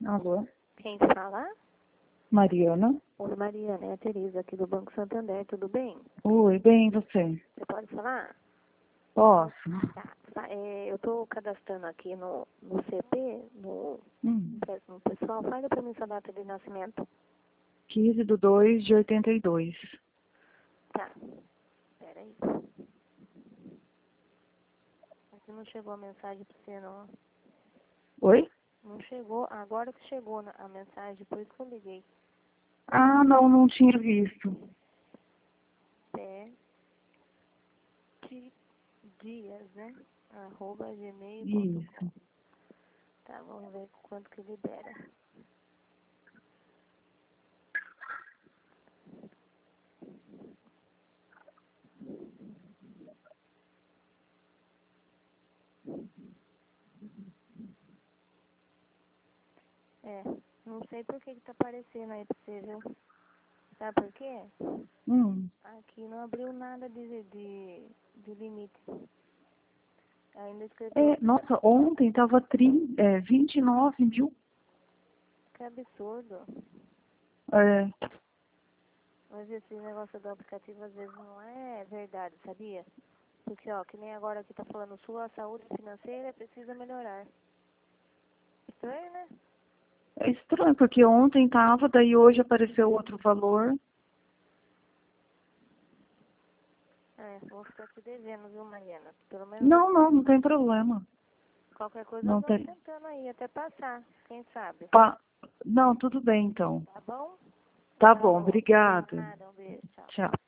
Alô? Quem fala? Mariana? Oi, Mariana, é a Tereza aqui do Banco Santander, tudo bem? Oi, bem, e você? Você pode falar? Posso? Eu estou cadastrando aqui no CP, no empréstimo pessoal. Fale para mim sua data de nascimento. 15/2/82. Tá, peraí. Aqui não chegou a mensagem para você, não. Oi? Não chegou, agora que chegou a mensagem, por isso que eu liguei. Ah, não tinha visto. Dias, né? @gmail.com. Isso. Tá, vamos ver quanto que libera. Não sei por que tá aparecendo aí pra você, viu? Sabe por quê? Aqui não abriu nada de limite. Ainda escreveu. Nossa, ontem tava 29 mil. Que absurdo. É. Mas esse negócio do aplicativo às vezes não é verdade, sabia? Porque, ó, que nem agora aqui tá falando, sua saúde financeira precisa melhorar. Estranho, né? É estranho, porque ontem tava, daí hoje apareceu outro valor. Vou ficar te devendo, viu, Mariana? Pelo menos Não tem problema. qualquer coisa Não eu vou tem. tentando aí, até passar, quem sabe. Não, tudo bem então. Tá bom? Tá bom, Falou. obrigada. Nada, um beijo, tchau. Tchau.